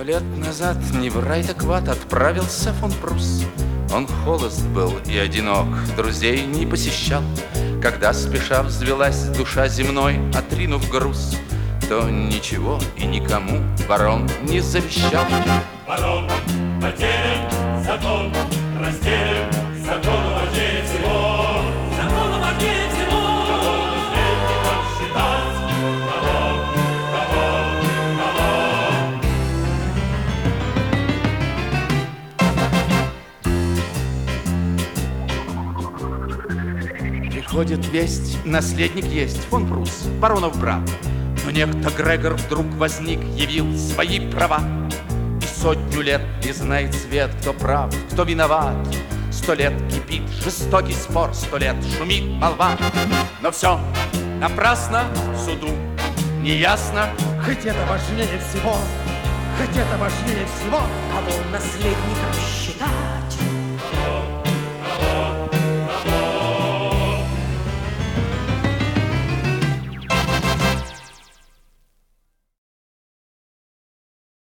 100 лет назад не в рай так в ад отправился фон Прус. Он холост был и одинок, друзей не посещал. Когда спеша взвелась душа земной, отринув груз, то ничего и никому барон не завещал. Барон потерян, закон растерян, закон важнее всего. Закон важнее всего. Кого наследником считать? Приходит весть, наследник есть, фон Прус, баронов брат. Но некто Грегор вдруг возник, явил свои права. И 100 лет не знает свет, кто прав, кто виноват. 100 лет кипит жестокий спор, 100 лет шумит молва. Но все напрасно суду неясно. Хоть это важнее всего, хоть это важнее всего. Кого наследником считать?